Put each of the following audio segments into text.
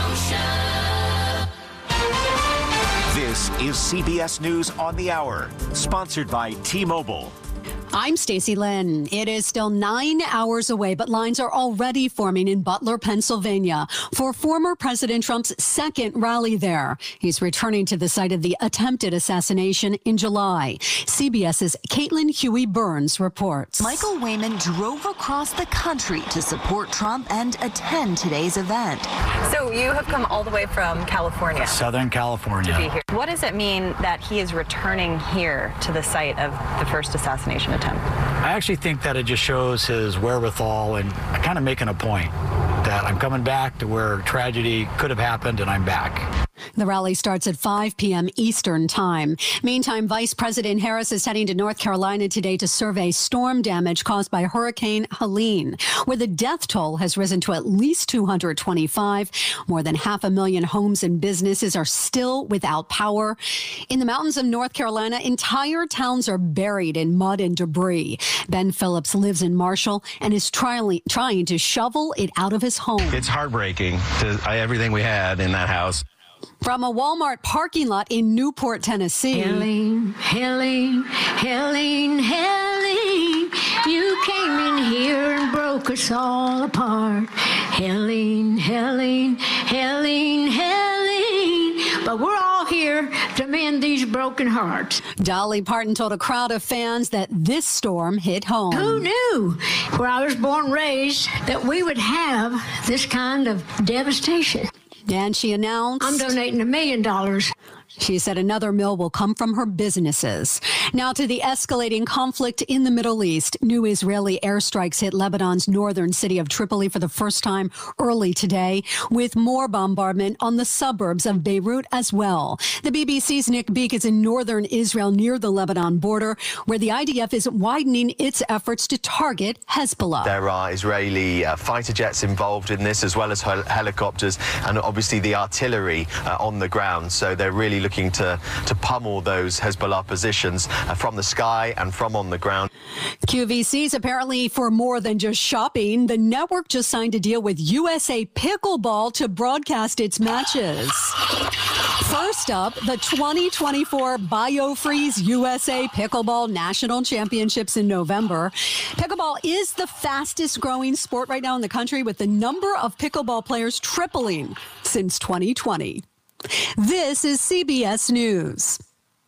This is CBS News on the Hour, sponsored by T-Mobile. I'm Stacey Lynn. It is still 9 hours away, but lines are already forming in Butler, Pennsylvania for former President Trump's second rally there. He's returning to the site of the attempted assassination in July. CBS's Caitlin Huey-Burns reports. Michael Wayman drove across the country to support Trump and attend today's event. So you have come all the way from California. Southern California. To be here. What does it mean that he is returning here to the site of the first assassination attempt? I actually think that it just shows his wherewithal and kind of making a point that I'm coming back to where tragedy could have happened and I'm back. The rally starts at 5 p.m. Eastern time. Meantime, Vice President Harris is heading to North Carolina today to survey storm damage caused by Hurricane Helene, where the death toll has risen to at least 225. More than 500,000 homes and businesses are still without power. In the mountains of North Carolina, entire towns are buried in mud and debris. Ben Phillips lives in Marshall and is trying to shovel it out of his home. It's heartbreaking to everything we had in that house. From a Walmart parking lot in Newport, Tennessee. Helene, you came in here and broke us all apart. Helene, but we're all here to mend these broken hearts. Dolly Parton told a crowd of fans that this storm hit home. Who knew, where I was born and raised, that we would have this kind of devastation? And she announced, I'm donating $1 million. She said another mill will come from her businesses. Now to the escalating conflict in the Middle East. New Israeli airstrikes hit Lebanon's northern city of Tripoli for the first time early today, with more bombardment on the suburbs of Beirut as well. The BBC's Nick Beek is in northern Israel near the Lebanon border, where the IDF is widening its efforts to target Hezbollah. There are Israeli fighter jets involved in this, as well as helicopters, and obviously the artillery on the ground. So they're really looking to pummel those Hezbollah positions from the sky and from on the ground. QVC's apparently for more than just shopping. The network just signed a deal with USA Pickleball to broadcast its matches. First up, the 2024 BioFreeze USA Pickleball National Championships in November. Pickleball is the fastest growing sport right now in the country, with the number of pickleball players tripling since 2020. This is CBS News.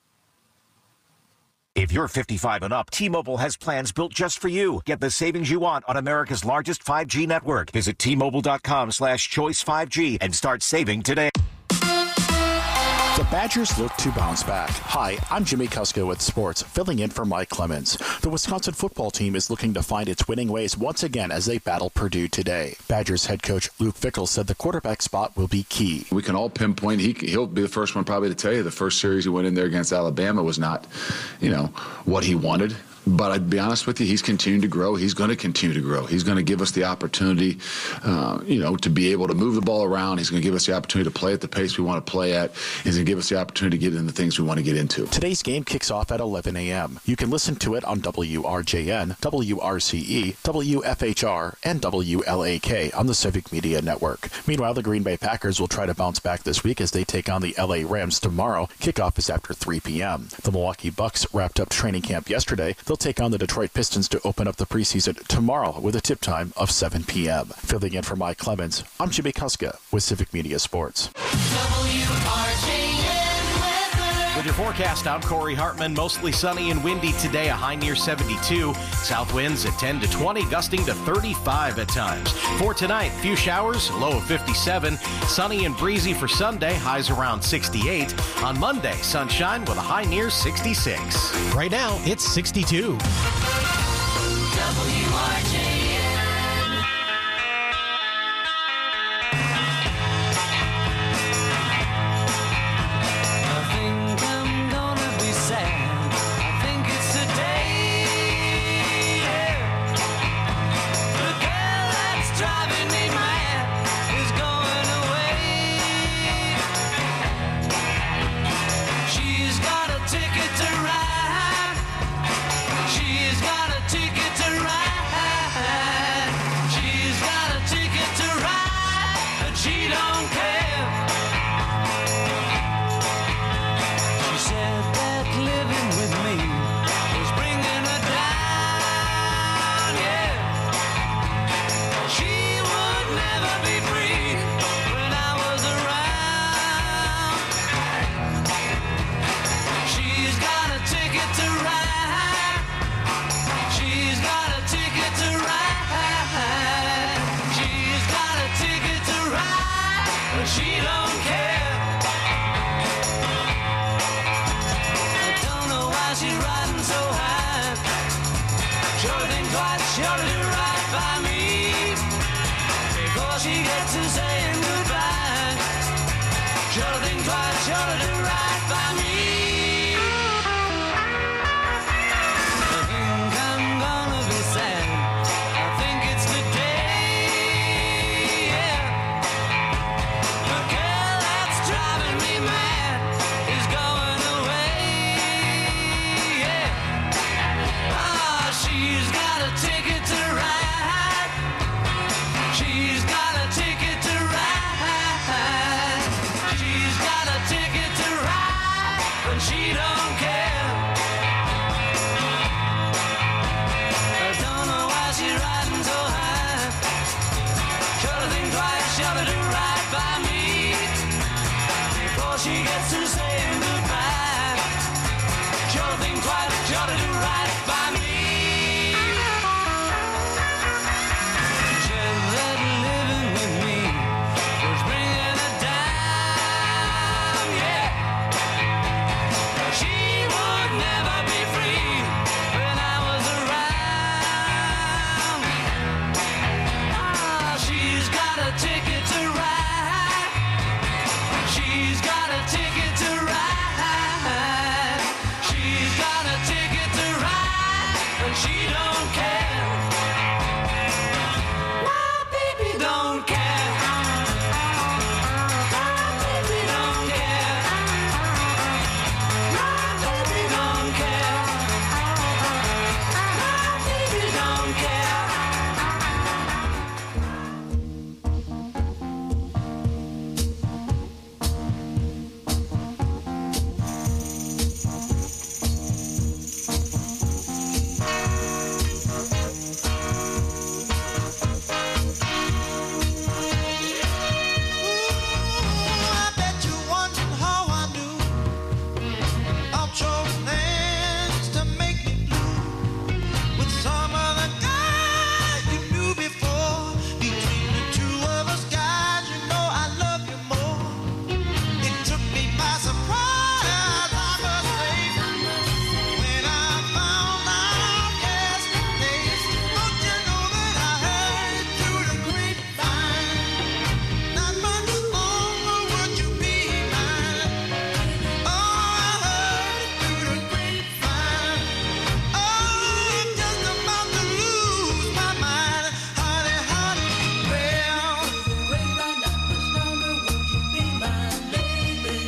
If you're 55 and up, T-Mobile has plans built just for you. Get the savings you want on America's largest 5G network. Visit T-Mobile.com/choice 5G and start saving today. The Badgers look to bounce back. Hi, I'm Jimmy Kuska with sports, filling in for Mike Clemens. The Wisconsin football team is looking to find its winning ways once again as they battle Purdue today. Badgers head coach Luke Fickell said the quarterback spot will be key. We can all pinpoint, he'll be the first one probably to tell you the first series he went in there against Alabama was not, what he wanted. But I'd be honest with you, he's continuing to grow. He's going to continue to grow. He's going to give us the opportunity, to be able to move the ball around. He's going to give us the opportunity to play at the pace we want to play at. He's going to give us the opportunity to get into the things we want to get into. Today's game kicks off at 11 a.m. You can listen to it on WRJN, WRCE, WFHR, and WLAK on the Civic Media Network. Meanwhile, the Green Bay Packers will try to bounce back this week as they take on the LA Rams tomorrow. Kickoff is after 3 p.m. The Milwaukee Bucks wrapped up training camp yesterday. They'll take on the Detroit Pistons to open up the preseason tomorrow with a tip time of 7 p.m. Filling in for Mike Clemens, I'm Jimmy Kuska with Civic Media Sports. With your forecast, I'm Corey Hartman. Mostly sunny and windy today, a high near 72. South winds at 10 to 20, gusting to 35 at times. For tonight, few showers, low of 57. Sunny and breezy for Sunday, highs around 68. On Monday, sunshine with a high near 66. Right now, it's 62. WRJN. She don't care. she don't care. I don't know why she's riding so high. Sure think twice, sure to do right by me before she gets to saying goodbye. Sure think twice, sure to do right by me. I think I'm gonna be sad. I think it's the day, yeah. The girl that's driving me mad is going away, yeah. Ah, she's got a ticket to ride. She's got a ticket to ride. She's got a ticket to ride, but she don't care. I don't know why she's riding so high. Sure to think twice, sure to do right by me before she gets to saying goodbye. Sure to think twice, sure to do right by me. Just that living with me was bringing her down, yeah. She would never be free when I was around. Ah, she's got a ticket to ride. She's got a ticket to ride. She's got a ticket to ride, and she don't care. My baby don't care. My baby don't care. My baby don't care. My baby don't care. I bet you're wondering how I knew I'll chose things to make me blue with some other guy you knew before. Between the two of us, guys, you know I love you more. It took me by surprise, I must say, when I found out yesterday. Don't you know that I heard through the grapevine? Not much longer would you be mine. Oh, I heard through the grapevine. Oh, I'm just about to lose my mind. Honey, honey, well, grapevine, not much longer would you be mine, baby.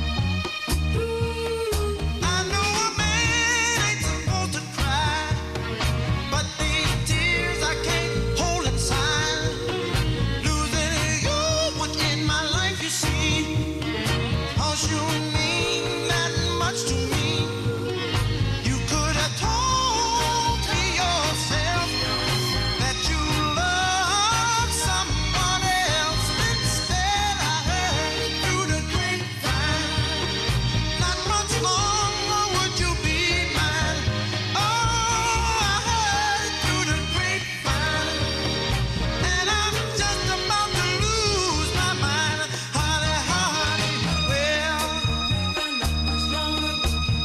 I know a man ain't supposed to cry, but these tears I can't hold inside. Losing you was in my life, you see. 'Cause you mean that much to me. You could have told me yourself that you love someone else. Instead, I heard through the grapevine. Not much longer would you be mine. Oh, I heard through the grapevine, and I'm just about to lose my mind. Honey, honey, well, not much longer would you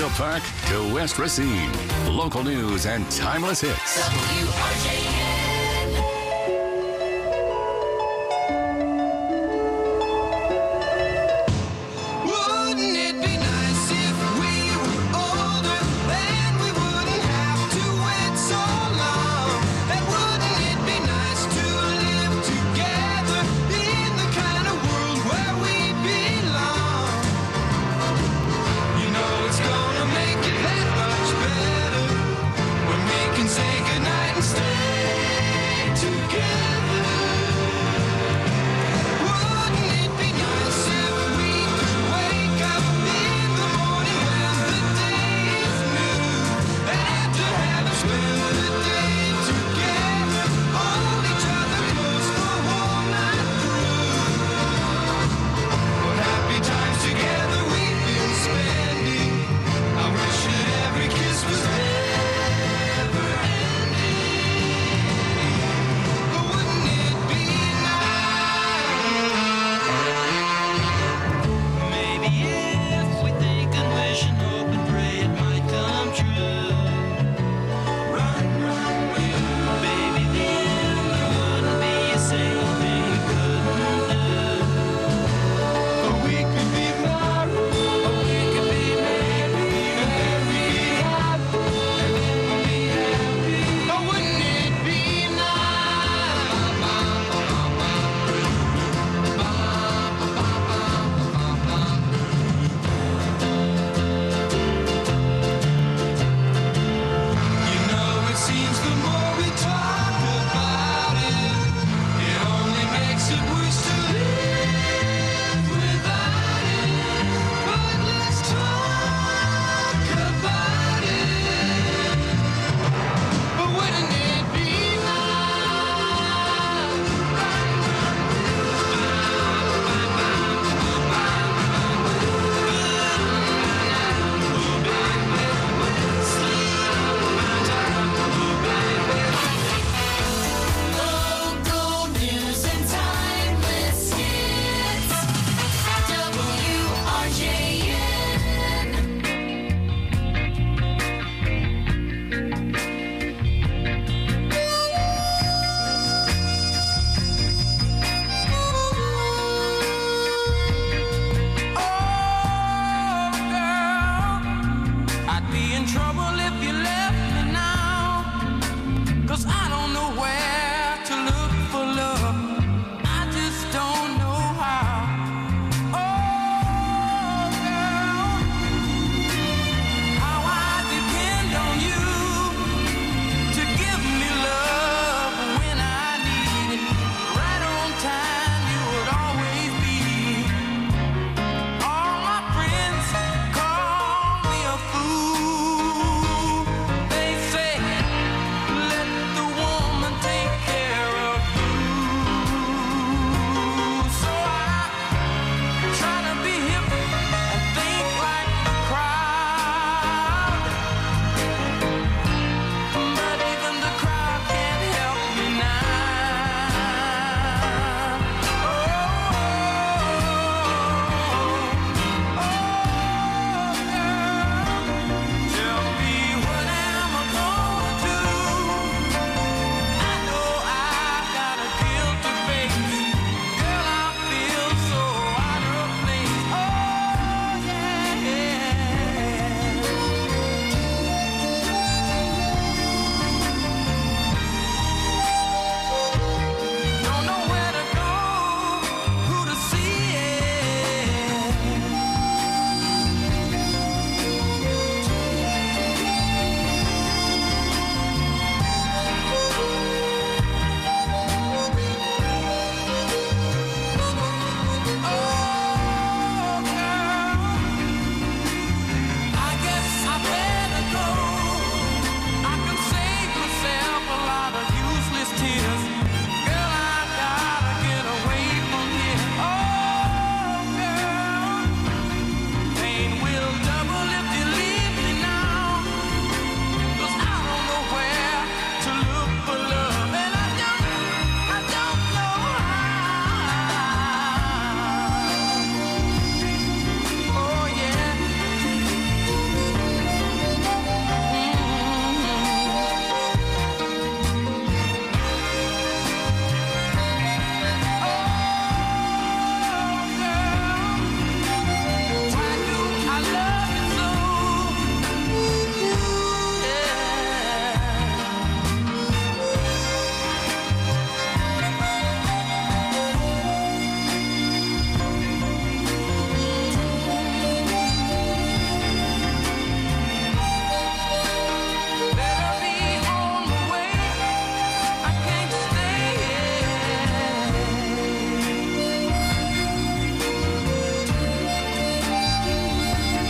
Memorial Park to West Racine. Local news and timeless hits. WRJN. Wouldn't it be nice if we were older, then we wouldn't have to wait so long? And wouldn't it be nice to live together in the kind of world where we belong? You know it's gonna make it that much better when we can say goodnight and stay.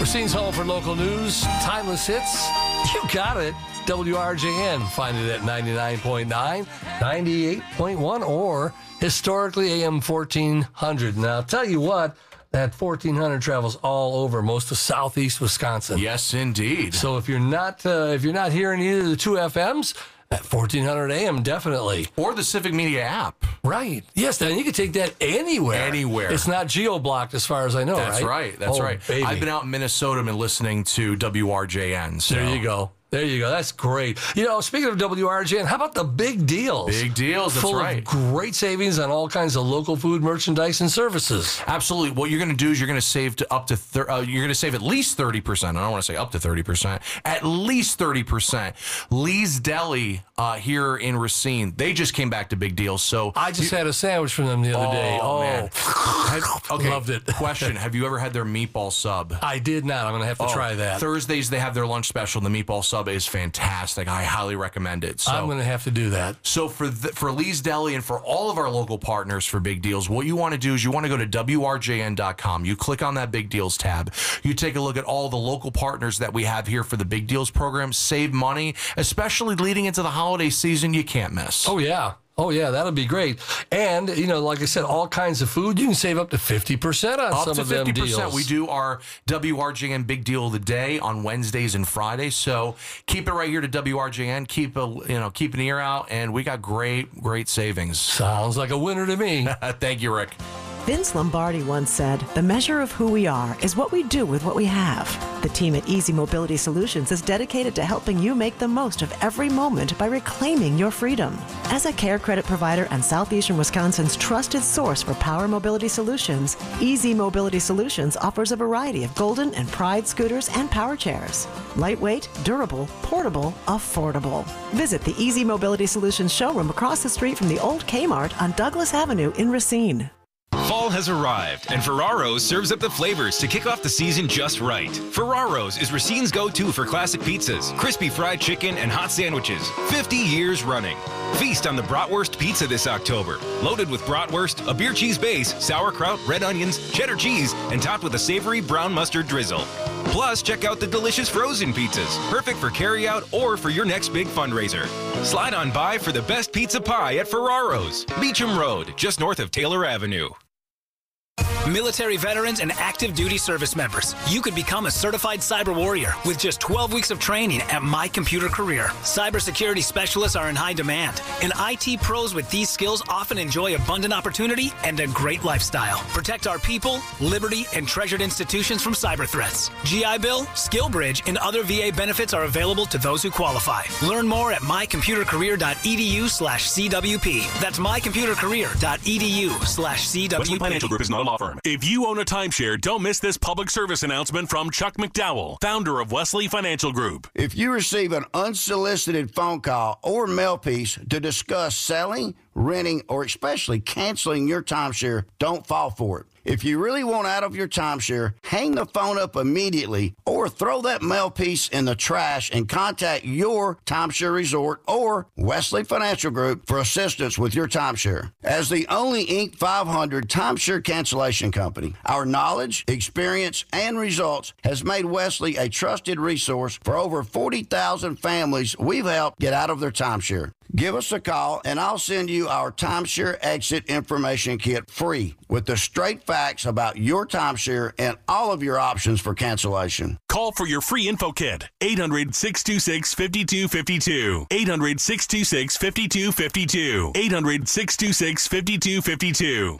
Racine's home for local news, timeless hits. You got it. WRJN. Find it at 99.9, 98.1, or historically AM 1400. Now, I'll tell you what, that 1400 travels all over most of southeast Wisconsin. Yes, indeed. So if you're not hearing either of the two FMs, at 1400 AM, definitely. Or the Civic Media app. Right. Yes, then you can take that anywhere. Anywhere. It's not geo-blocked as far as I know, That's right. That's right. Baby. I've been out in Minnesota and listening to WRJN. So. There you go. There you go. That's great. You know, speaking of WRJN, how about the big deals? Big deals, that's Full right. Of great savings on all kinds of local food, merchandise, and services. Absolutely. What you're going to do is you're going to save to up to you're going to save at least 30%. I don't want to say up to 30%. At least 30%. Lee's Deli here in Racine. They just came back to big deals. So I just had a sandwich from them the other day. Oh, man. Okay. Loved it. Question: have you ever had their meatball sub? I did not. I'm going to have to try that. Thursdays they have their lunch special. The meatball sub is fantastic. I highly recommend it. So I'm going to have to do that. So for Lee's Deli and for all of our local partners for big deals, what you want to do is you want to go to WRJN.com. You click on that big deals tab. You take a look at all the local partners that we have here for the big deals program. Save money, especially leading into the holiday season. You can't miss. Oh, yeah. Oh, yeah, that'll be great. And, you know, like I said, all kinds of food, you can save up to 50% on some of them deals. Up to 50%. We do our WRJN Big Deal of the Day on Wednesdays and Fridays. So keep it right here to WRJN. Keep an ear out, and we got great savings. Sounds like a winner to me. Thank you, Rick. Vince Lombardi once said, "The measure of who we are is what we do with what we have." The team at Easy Mobility Solutions is dedicated to helping you make the most of every moment by reclaiming your freedom. As a care credit provider and Southeastern Wisconsin's trusted source for power mobility solutions, Easy Mobility Solutions offers a variety of Golden and Pride scooters and power chairs. Lightweight, durable, portable, affordable. Visit the Easy Mobility Solutions showroom across the street from the old Kmart on Douglas Avenue in Racine. Fall has arrived, and Ferraro's serves up the flavors to kick off the season just right. Ferraro's is Racine's go-to for classic pizzas, crispy fried chicken, and hot sandwiches, 50 years running. Feast on the Bratwurst Pizza this October, loaded with bratwurst, a beer cheese base, sauerkraut, red onions, cheddar cheese, and topped with a savory brown mustard drizzle. Plus, check out the delicious frozen pizzas, perfect for carryout or for your next big fundraiser. Slide on by for the best pizza pie at Ferraro's, Beecham Road, just north of Taylor Avenue. Military veterans and active duty service members, you could become a certified cyber warrior with just 12 weeks of training at My Computer Career. Cybersecurity specialists are in high demand, and IT pros with these skills often enjoy abundant opportunity and a great lifestyle. Protect our people, liberty, and treasured institutions from cyber threats. GI Bill, SkillBridge, and other VA benefits are available to those who qualify. Learn more at mycomputercareer.edu/CWP. That's mycomputercareer.edu/CWP. Wesley Financial Group is not a law firm. If you own a timeshare, don't miss this public service announcement from Chuck McDowell, founder of Wesley Financial Group. If you receive an unsolicited phone call or mail piece to discuss selling, renting, or especially canceling your timeshare, don't fall for it. If you really want out of your timeshare, hang the phone up immediately or throw that mail piece in the trash and contact your timeshare resort or Wesley Financial Group for assistance with your timeshare. As the only Inc. 500 timeshare cancellation company, our knowledge, experience, and results has made Wesley a trusted resource for over 40,000 families we've helped get out of their timeshare. Give us a call, and I'll send you our timeshare exit information kit free with the straight facts about your timeshare and all of your options for cancellation. Call for your free info kit. 800-626-5252. 800-626-5252. 800-626-5252.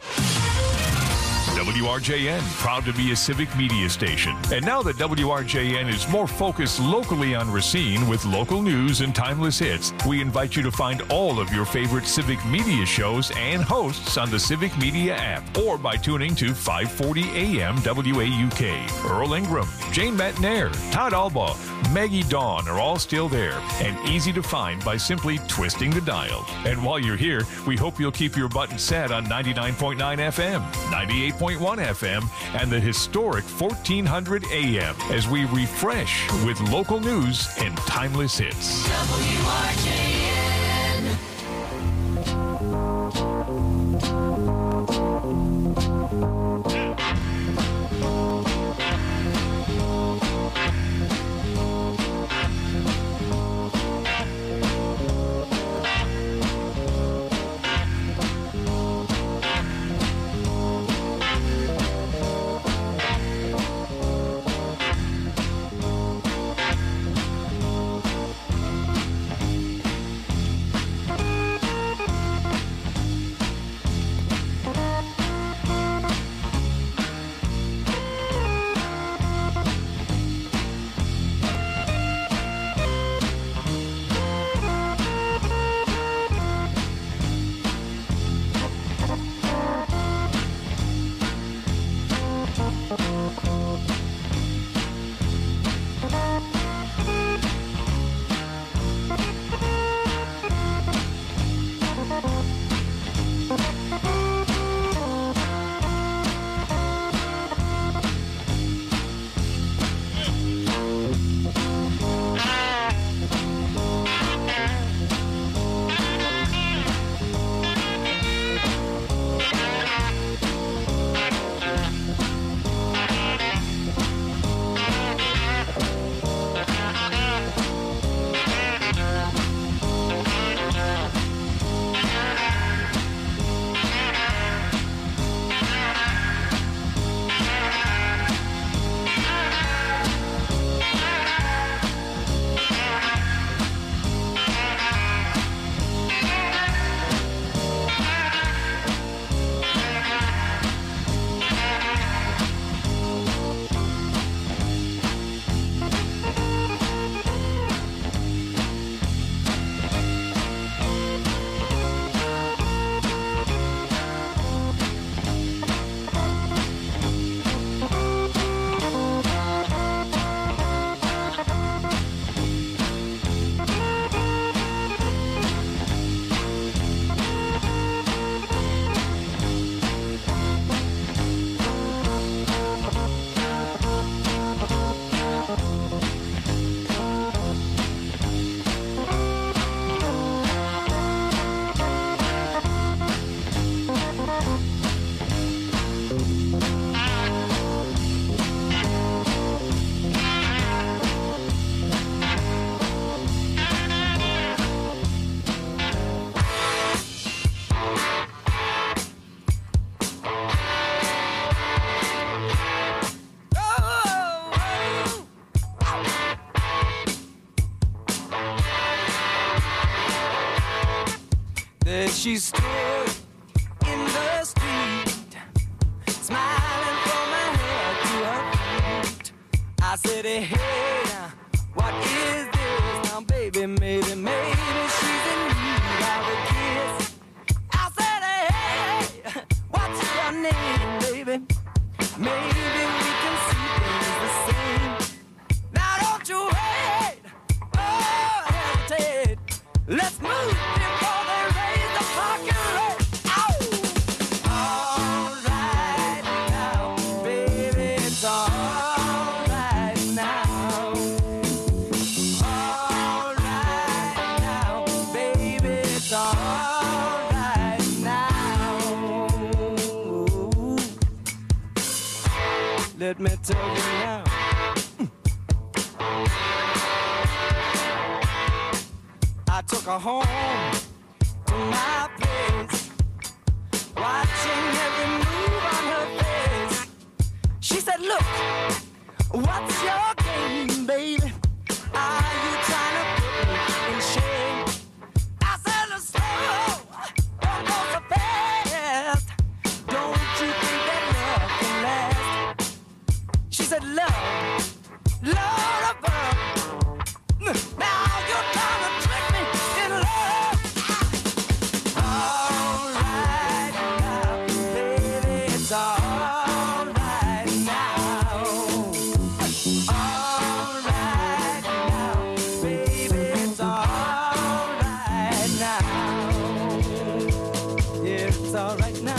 WRJN, proud to be a civic media station. And now that WRJN is more focused locally on Racine with local news and timeless hits, we invite you to find all of your favorite civic media shows and hosts on the Civic Media app or by tuning to 540 AM WAUK. Earl Ingram, Jane Matnair, Todd Albaugh, Maggie Dawn are all still there and easy to find by simply twisting the dial. And while you're here, we hope you'll keep your button set on 99.9 FM, 98.1 FM, and the historic 1400 AM as we refresh with local news and timeless hits. WRJN. She stood in the street, smiling from her head to her feet. I said, hey, now, what is this? Now, baby, maybe she's in need of a kiss. I said, hey, what's your name, baby? Maybe we can see things the same. Now, don't you wait, oh, hesitate. Let's move before they raise the parking rate. All right now, baby, it's all right now. All right now, baby, it's all right now. Let me tell you now. I took her home to my place, watching every move on her face. She said, look, what's your game, baby? Are you trying to put me in shame? I said, look, slow, don't go so fast. Don't you think that love can last? She said, love, love above. Now you're trying to trick me in love. All right now, baby, it's all right now. All right now, baby, it's all right now. Yeah, it's all right now.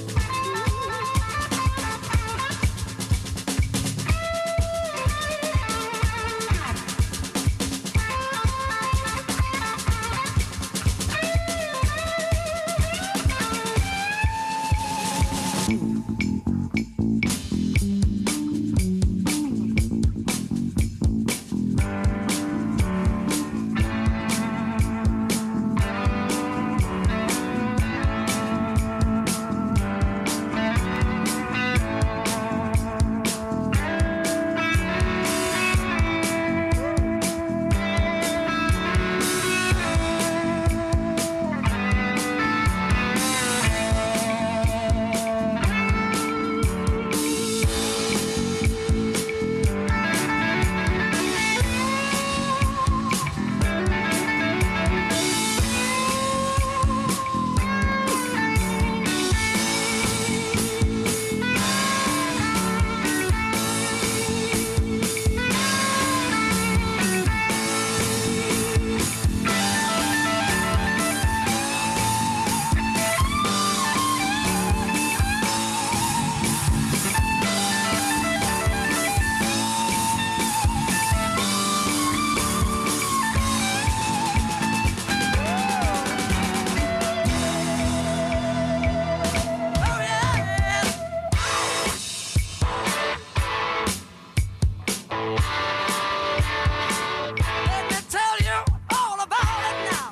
Let me tell you all about it now.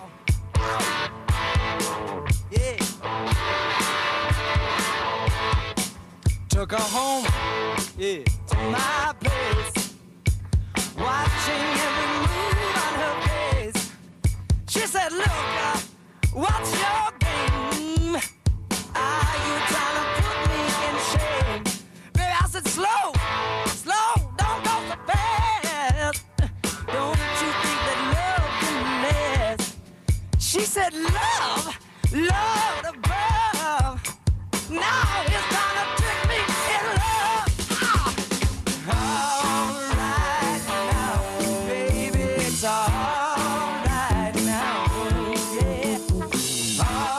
Yeah. Took her home, yeah, to my place, watching every move on her face. She said, look, what's your game? Are you trying to put me in shame? Baby, I said, slow, slow, don't go so fast. Don't you think that love can last? She said, love, love above. Now it's time to trick me in love. All right now, baby, it's all right now. Yeah.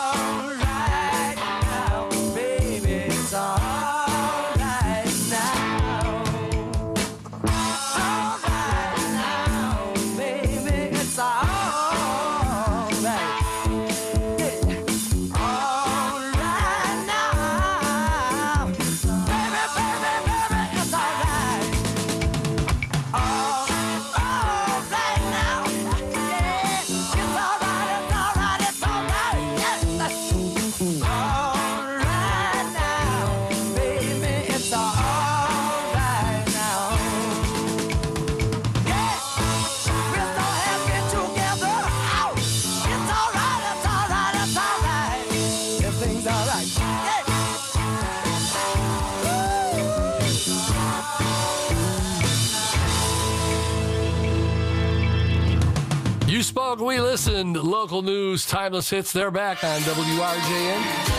spoke, we listened. Local news, timeless hits. They're back on WRJN.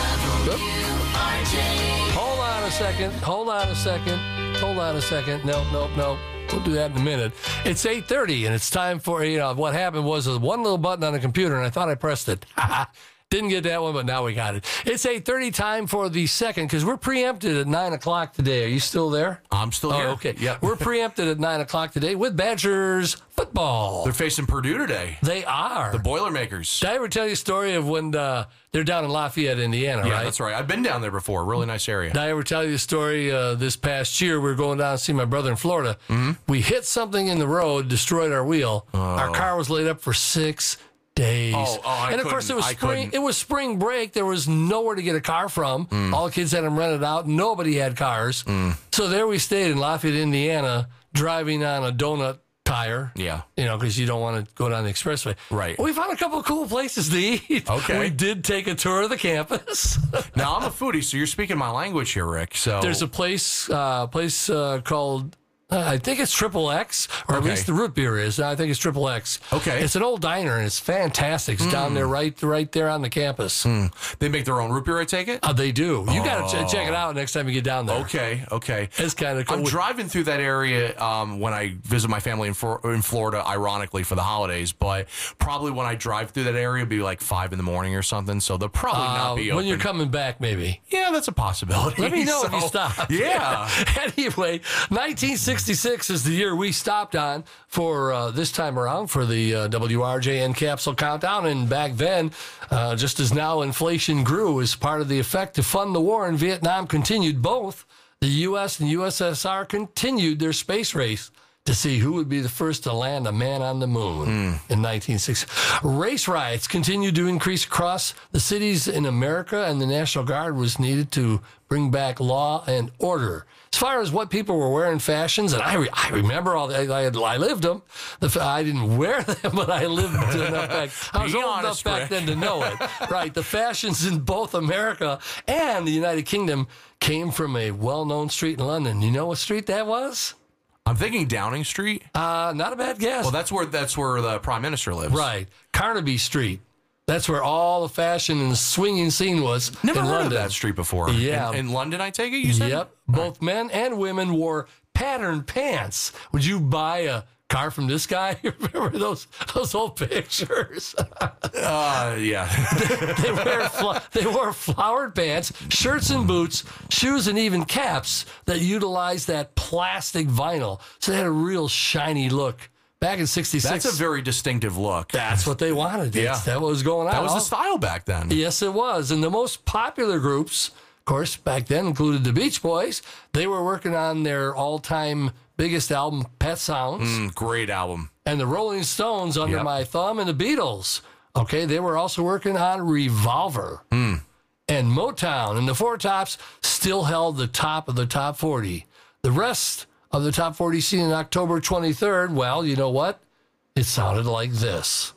Hold on a second. No. We'll do that in a minute. It's 8:30, and it's time for, what happened was one little button on the computer, and I thought I pressed it. Didn't get that one, but now we got it. It's 8:30, time for the second, because we're preempted at 9 o'clock today. Are you still there? I'm still here. Okay. Yep. We're preempted at 9 o'clock today with Badgers football. They're facing Purdue today. They are. The Boilermakers. Did I ever tell you a story of when they're down in Lafayette, Indiana, right? Yeah, that's right. I've been down there before. Really nice area. Did I ever tell you a story this past year? We were going down to see my brother in Florida. Mm-hmm. We hit something in the road, destroyed our wheel. Oh. Our car was laid up for 6 days. And of course, it was spring. It was spring break. There was nowhere to get a car from. All the kids had them rented out. Nobody had cars. So there we stayed in Lafayette, Indiana, driving on a donut tire. Yeah. Because you don't want to go down the expressway. Right. We found a couple of cool places to eat. Okay. We did take a tour of the campus. Now, I'm a foodie, so you're speaking my language here, Rick. So there's a place called... I think it's Triple X, or at least the root beer is. I think it's Triple X. Okay. It's an old diner, and it's fantastic. It's down there right there on the campus. They make their own root beer, I take it? They do. You got to check it out next time you get down there. Okay. It's kind of cool. I'm driving through that area when I visit my family in Florida, ironically, for the holidays. But probably when I drive through that area, it'll be like 5 in the morning or something. So they'll probably not be open. When you're coming back, maybe. Yeah, that's a possibility. Let me know if you stop. Yeah. Anyway, 1966 is the year we stopped on for this time around for the WRJN Capsule Countdown. And back then, just as now inflation grew as part of the effect to fund the war in Vietnam continued, both the U.S. and USSR continued their space race to see who would be the first to land a man on the moon in 1960. Race riots continued to increase across the cities in America, and the National Guard was needed to bring back law and order. As far as what people were wearing fashions, and I remember all that. I lived them. I didn't wear them, but I lived enough back. I was old enough back then to know it. Right. The fashions in both America and the United Kingdom came from a well-known street in London. You know what street that was? I'm thinking Downing Street. Not a bad guess. Well, that's where the Prime Minister lives. Right. Carnaby Street. That's where all the fashion and swinging scene was. Never in heard London. of that street before. Yeah. In London, I take it, you said? Yep. Both men and women wore patterned pants. Would you buy a car from this guy? Remember those old pictures? Yeah. They wore flowered pants, shirts and boots, shoes, and even caps that utilized that plastic vinyl. So they had a real shiny look. Back in 66. That's a very distinctive look. That's what they wanted. Yeah. That was going on. That was the style back then. Yes, it was. And the most popular groups, of course, back then included the Beach Boys. They were working on their all-time biggest album, Pet Sounds. Great album. And the Rolling Stones, Under My Thumb, and the Beatles. Okay, they were also working on Revolver. And Motown and the Four Tops still held the top of the top 40. The rest of the top 40 scene on October 23rd, well, you know what? It sounded like this.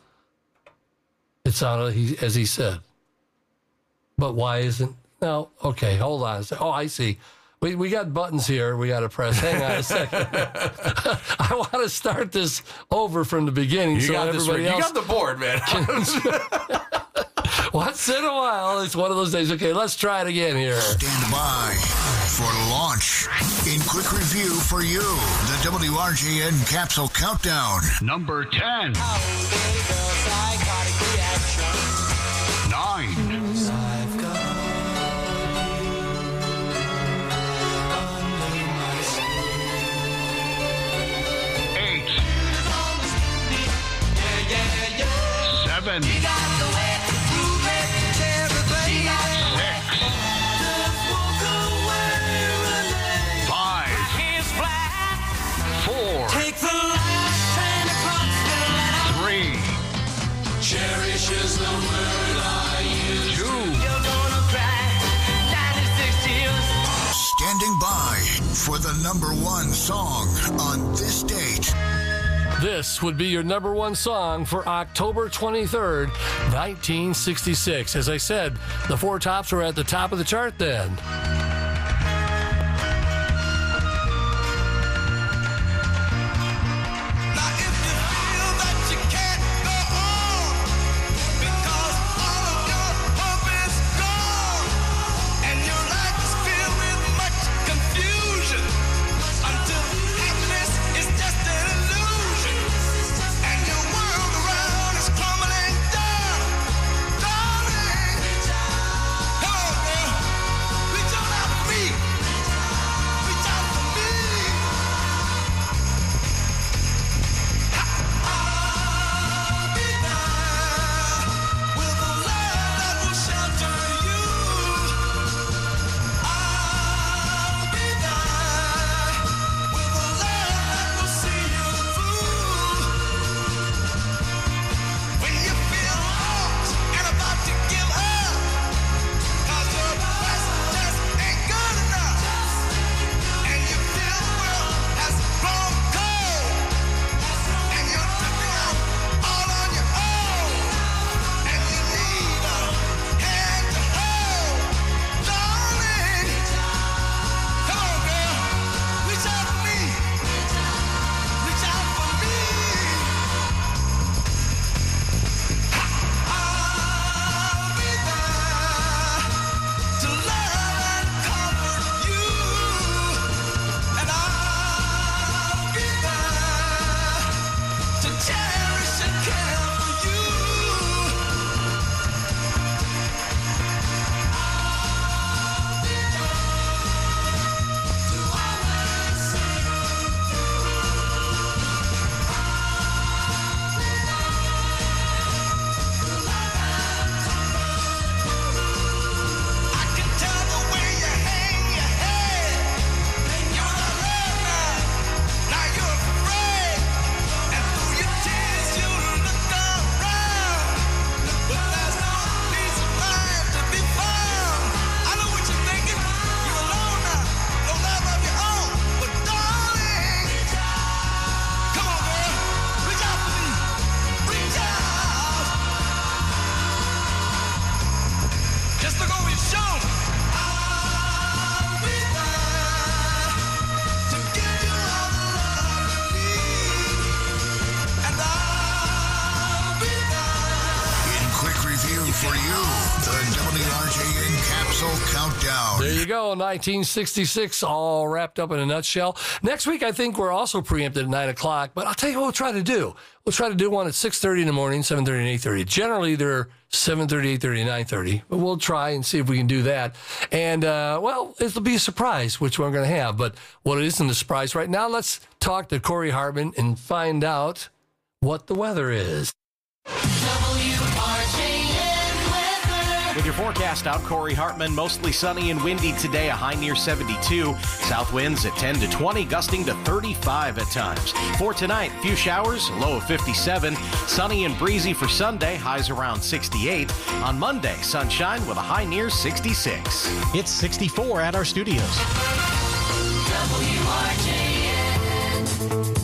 It sounded, as he said. But why isn't... No, okay, hold on. Oh, I see. We got buttons here we got to press. Hang on a second. I want to start this over from the beginning. You so got everybody this, else... You got the board, man. Once in a while, it's one of those days. Okay, let's try it again here. Stand by for launch. In quick review for you, the WRJN Capsule Countdown. Number 10. 9. 8. 7. 6. 5. 4. 3. Cherish is the word I use. 2. You're gonna cry 96 tears. Standing by for the number 1 song on this date. This would be your number 1 song for October 23rd, 1966. As I said, the Four Tops were at the top of the chart then. Now if you feel that you can't go on Countdown. There you go, 1966, all wrapped up in a nutshell. Next week, I think we're also preempted at 9 o'clock, but I'll tell you what we'll try to do. We'll try to do one at 6:30 in the morning, 7:30 and 8:30. Generally, they're 7:30, 8:30, and 9:30, but we'll try and see if we can do that. And, well, it'll be a surprise which one we're going to have, but what it isn't a surprise right now, let's talk to Corey Hartman and find out what the weather is. With your forecast out, Corey Hartman, mostly sunny and windy today, a high near 72. South winds at 10 to 20, gusting to 35 at times. For tonight, few showers, low of 57. Sunny and breezy for Sunday, highs around 68. On Monday, sunshine with a high near 66. It's 64 at our studios. WRJN.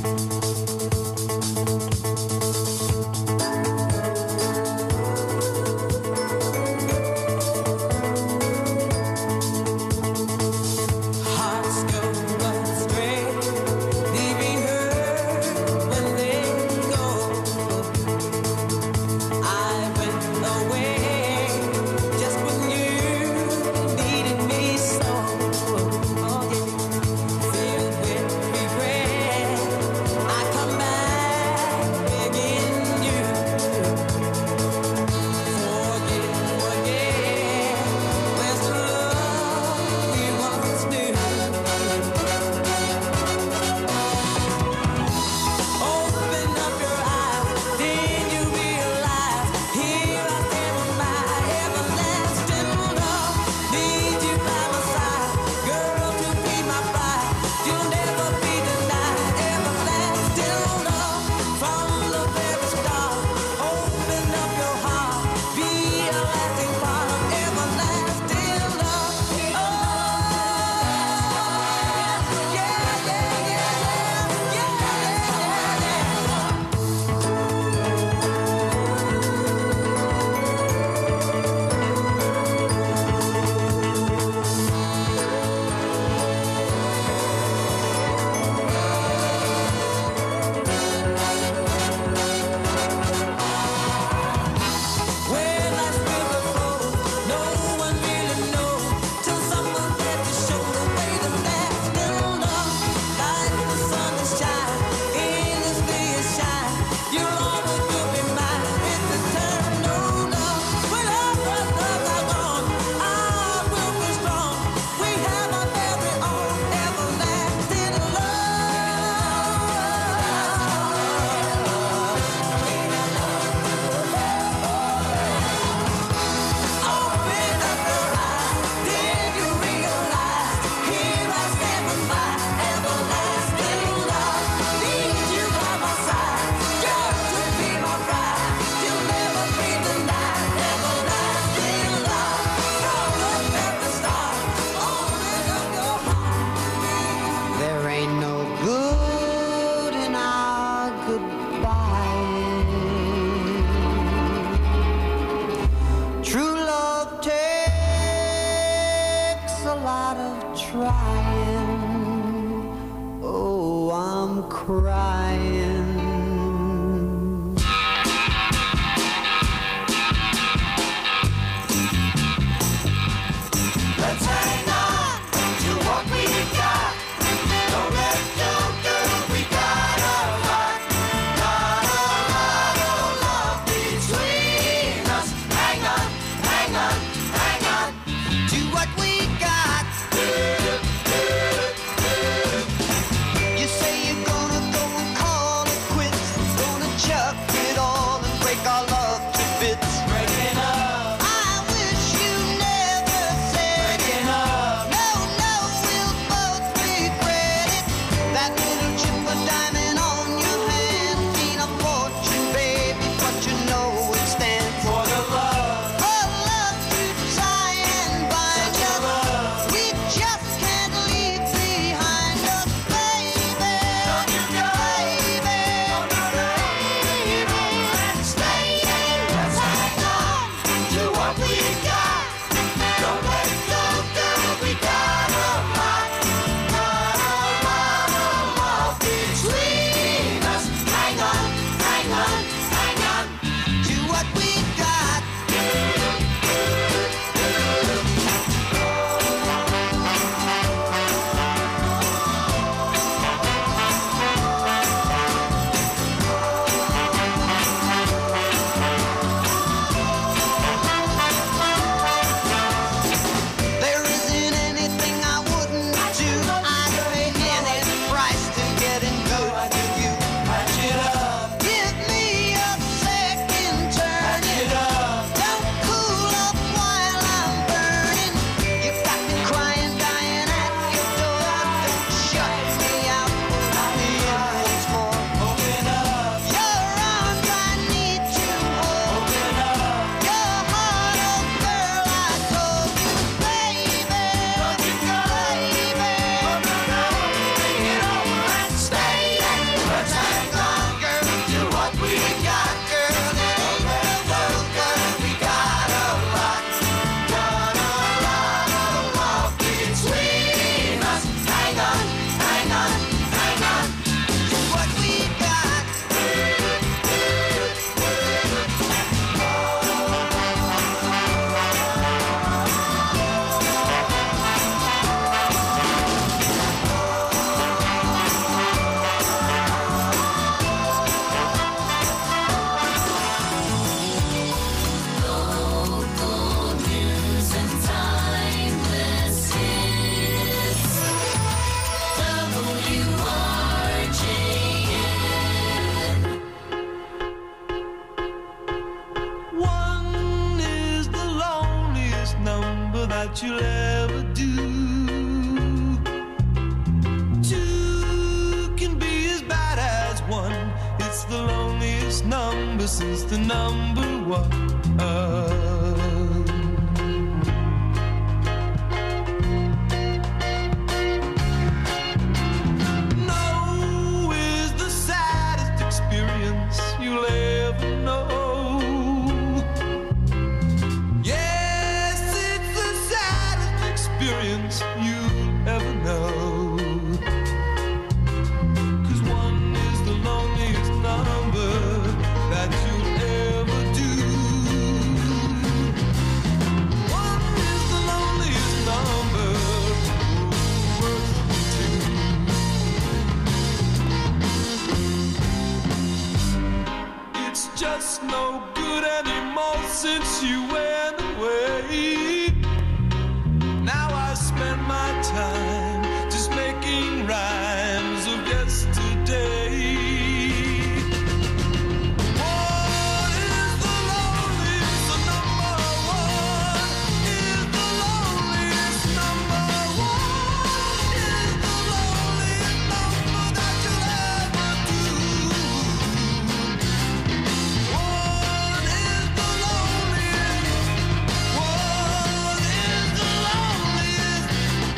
You say you're gonna go call that you'll ever do. Two can be as bad as one. It's the loneliest number since the number one. No is the saddest experience you'll ever know. Yes, it's the saddest experience you'll ever know. 'Cause one is the loneliest number that you'll ever do. One is the loneliest number worth two. It's just no good anymore since you went away. Now I spend my time just making rhymes of yesterday. One is the loneliest number. One is the loneliest number. One is the loneliest number that you'll ever do. One is the loneliest. One is the loneliest.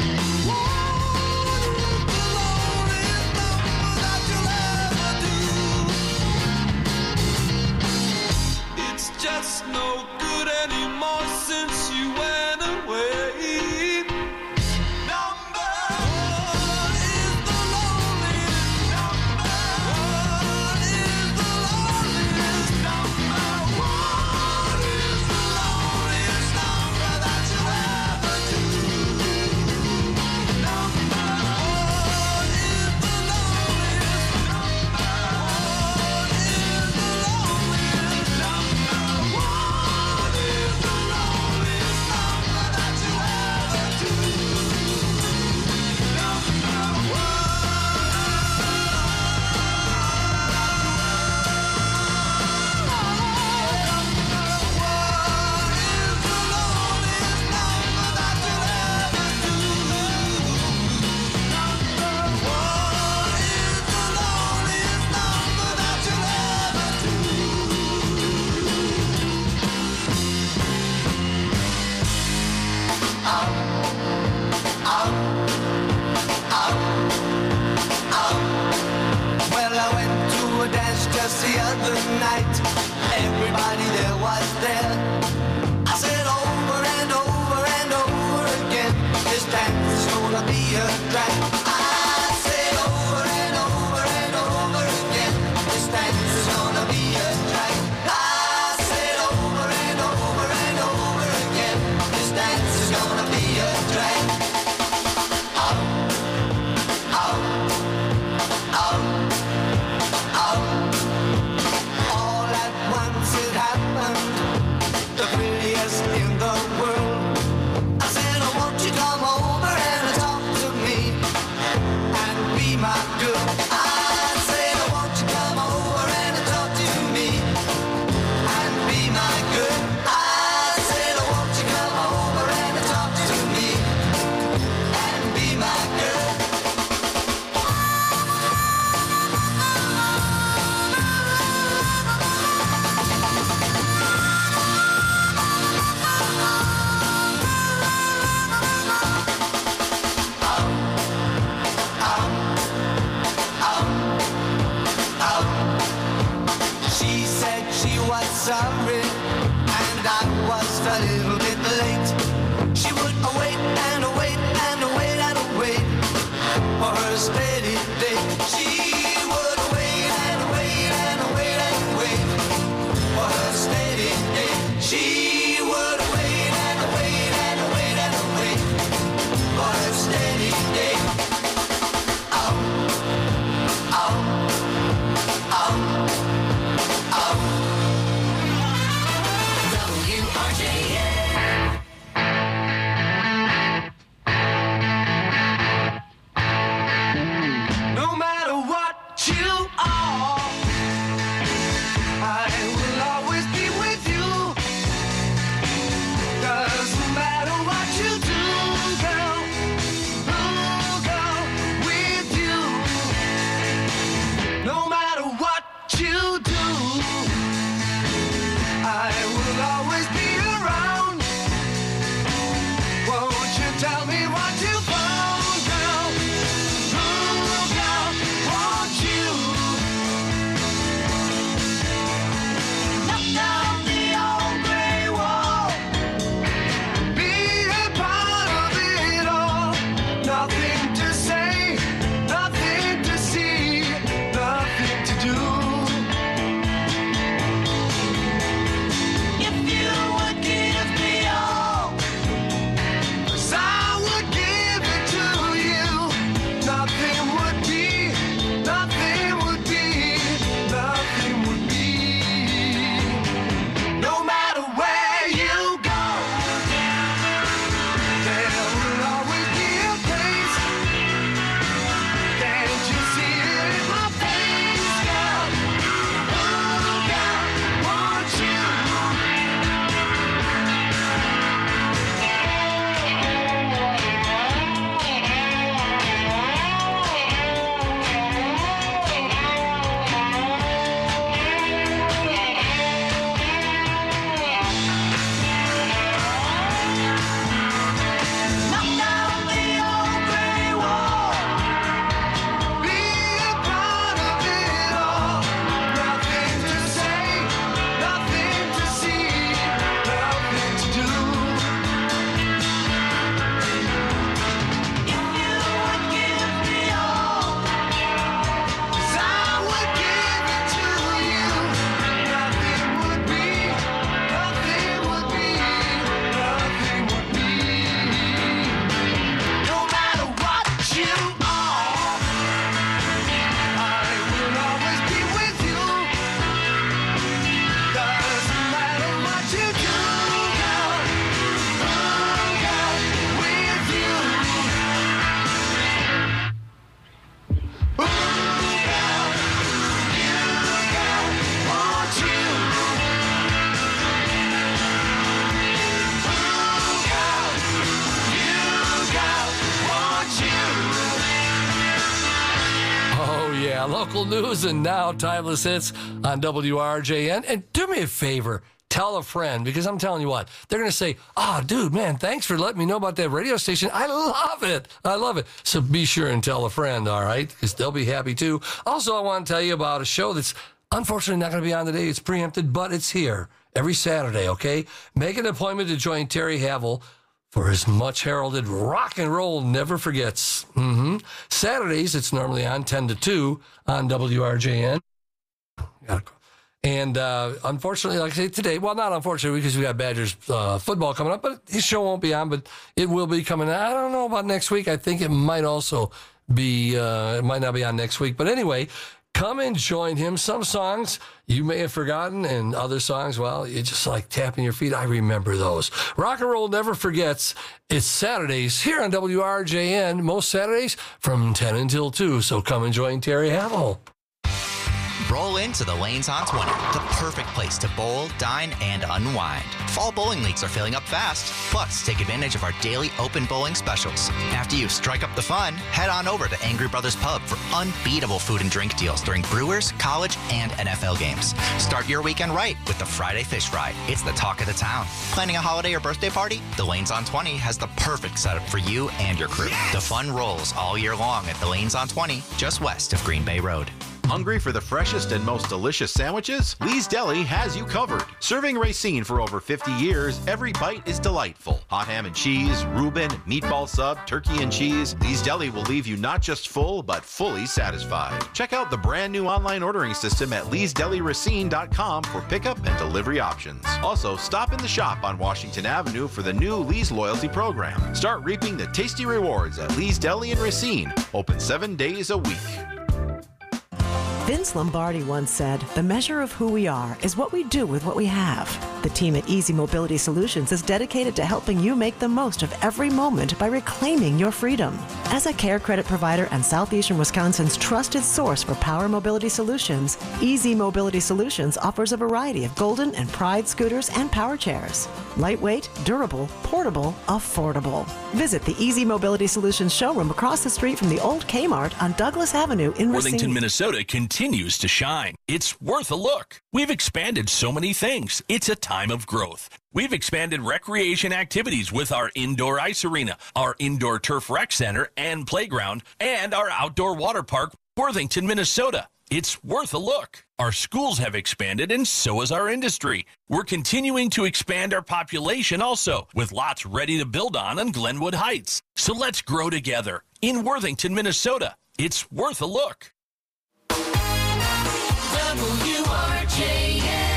One is the loneliest number that you'll ever do. It's just no good anymore since you went away. Number one is the loneliest number. One is the loneliest number. One is the loneliest number that you'll ever do. Number one is the loneliest number. One is the loneliest number. One is the loneliest number that you'll ever do. Well, I went to a dance just the other night. Everybody there was there. I said over and over and over again, this dance is gonna be a drag. I said over and over and over again, this dance is gonna be a drag. I said over and over and over again, this dance is gonna be a drag. Out, out, out, out. All at once it happened, the prettiest in the world. I said, oh, won't you come over and talk to me and be my girl? I said, oh, won't you come over and talk to me and be my girl? I said, oh, won't you come over and talk to me and be my girl? She said she was sorry, and I was a little bit late. She would wait and wait and wait and wait for her steady day. She would wait and wait and wait and wait for her steady day. She would wait and wait and wait and wait for her steady day. Out, out, out, out. WRJN. local news and now timeless hits on WRJN. And do me a favor, tell a friend, because I'm telling you what, they're going to say, dude, man, thanks for letting me know about that radio station. I love it. I love it. So be sure and tell a friend, all right, because they'll be happy too. Also, I want to tell you about a show that's unfortunately not going to be on today. It's preempted, but it's here every Saturday, okay? Make an appointment to join Terry Havel for his much heralded Rock and Roll Never Forgets. Saturdays, it's normally on 10 to 2 on WRJN. And unfortunately, like I say today, well, not unfortunately because we got Badgers football coming up, but his show won't be on, but it will be coming. I don't know about next week. I think it might also be, it might not be on next week. But anyway, come and join him. Some songs you may have forgotten, and other songs, well, you're just like tapping your feet. I remember those. Rock and Roll Never Forgets. It's Saturdays here on WRJN, most Saturdays from 10 until 2. So come and join Terry Havel. Roll into the Lanes on 20, the perfect place to bowl, dine, and unwind. Fall bowling leagues are filling up fast. Plus, take advantage of our daily open bowling specials. After you strike up the fun, head on over to Angry Brothers Pub for unbeatable food and drink deals during Brewers, college, and NFL games. Start your weekend right with the Friday Fish Fry. It's the talk of the town. Planning a holiday or birthday party? The Lanes on 20 has the perfect setup for you and your crew. The fun rolls all year long at the Lanes on 20, just west of Green Bay Road. Hungry for the freshest and most delicious sandwiches? Lee's Deli has you covered. Serving Racine for over 50 years, every bite is delightful. Hot ham and cheese, Reuben, meatball sub, turkey and cheese. Lee's Deli will leave you not just full, but fully satisfied. Check out the brand new online ordering system at leesdeliracine.com for pickup and delivery options. Also, stop in the shop on Washington Avenue for the new Lee's Loyalty Program. Start reaping the tasty rewards at Lee's Deli in Racine. Open 7 days a week. Vince Lombardi once said, "The measure of who we are is what we do with what we have." The team at Easy Mobility Solutions is dedicated to helping you make the most of every moment by reclaiming your freedom. As a care credit provider and Southeastern Wisconsin's trusted source for power mobility solutions, Easy Mobility Solutions offers a variety of Golden and Pride scooters and power chairs. Lightweight, durable, portable, affordable. Visit the Easy Mobility Solutions showroom across the street from the old Kmart on Douglas Avenue in Racine. Worthington, Minnesota continues to shine. It's worth a look. We've expanded so many things. It's a time of growth. We've expanded recreation activities with our indoor ice arena, our indoor turf rec center and playground, and our outdoor water park, Worthington, Minnesota. It's worth a look. Our schools have expanded, and so has our industry. We're continuing to expand our population also, with lots ready to build on Glenwood Heights. So let's grow together in Worthington, Minnesota. It's worth a look. WRJN.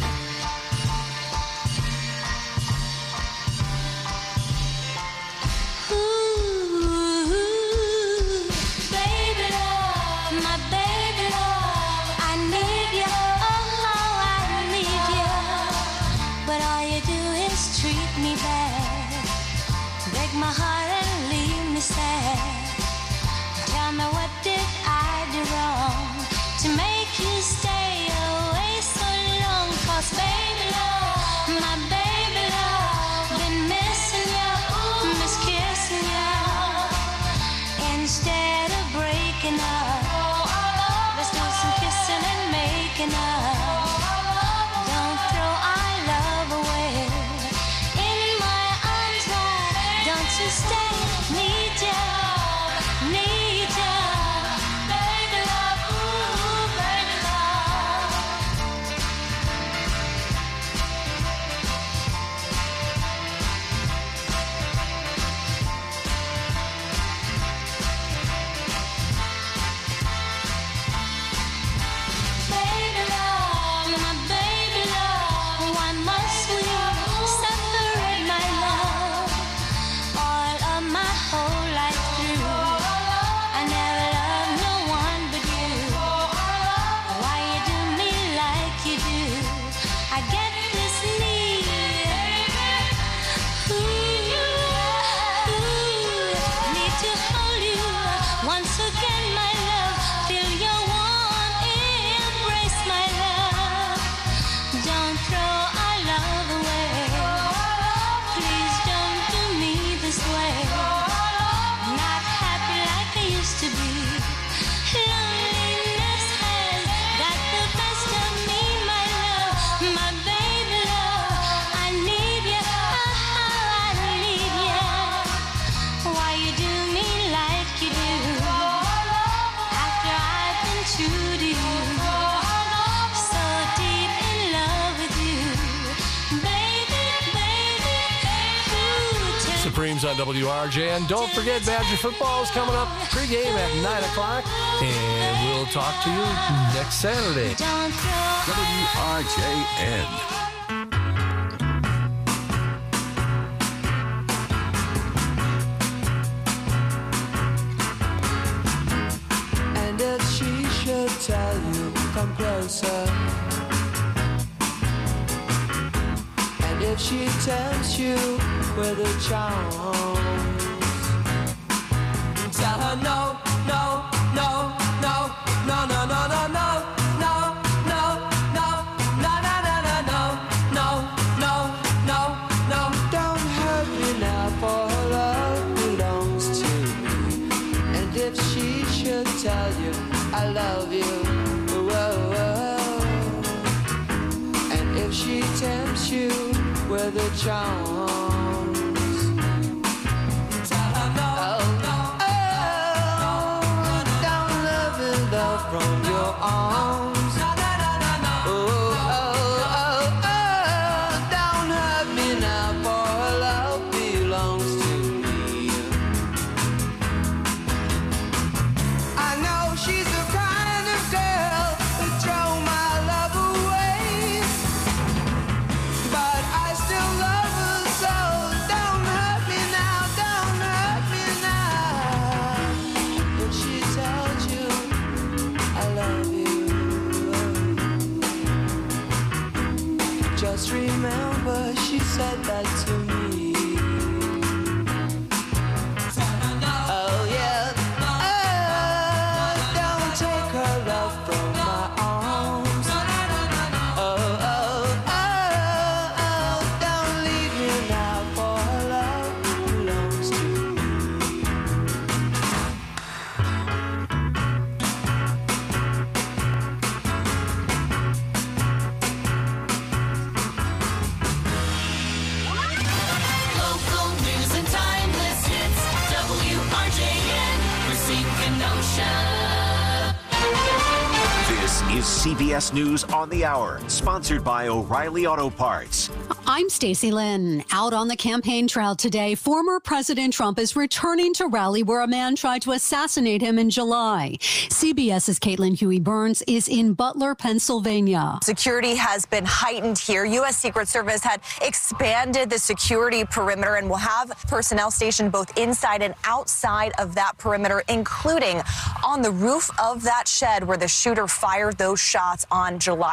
My heart and leave me sad. Tell me, what did I do wrong to make you stay away so long? 'Cause baby love, my baby love, been missing you, miss kissing you. Instead of breaking up, let's do some kissing and making up. Don't throw our love away. In my arms, why don't you stay? Need you, baby love, ooh, baby love. Baby love. games on WRJN. Don't forget, Badger football is coming up. Pre-game at 9 o'clock. And we'll talk to you next Saturday. WRJN. And if she should tell you, come closer. And if she tempts you with her charms, tell her no, no, no, no, no, no, no, no, no, no, no, no, no, no, no, no, no, no. Don't hurt me now, for her love belongs to me. And if she should tell you I love you, whoa, whoa. And if she tempts you with her charms, tell her no, no, don't love and love from your arms. Don't hurt me now, for her love belongs to me. I know she's the kind of girl who throw my love away, but I still love her so. Don't hurt me now, don't hurt me now. When she tells you I love you, just remember she said that to me. Oh yeah, don't take her love from my arms. Don't leave me now, for her love belongs to me. Local news and timeless hits. WRJN, Racine Kenosha. This is CBS News on the Hour, sponsored by O'Reilly Auto Parts. I'm Stacey Lynn. Out on the campaign trail today, former President Trump is returning to rally where a man tried to assassinate him in July. CBS's Caitlin Huey-Burns is in Butler, Pennsylvania. Security has been heightened here. U.S. Secret Service had expanded the security perimeter and will have personnel stationed both inside and outside of that perimeter, including on the roof of that shed where the shooter fired those shots on July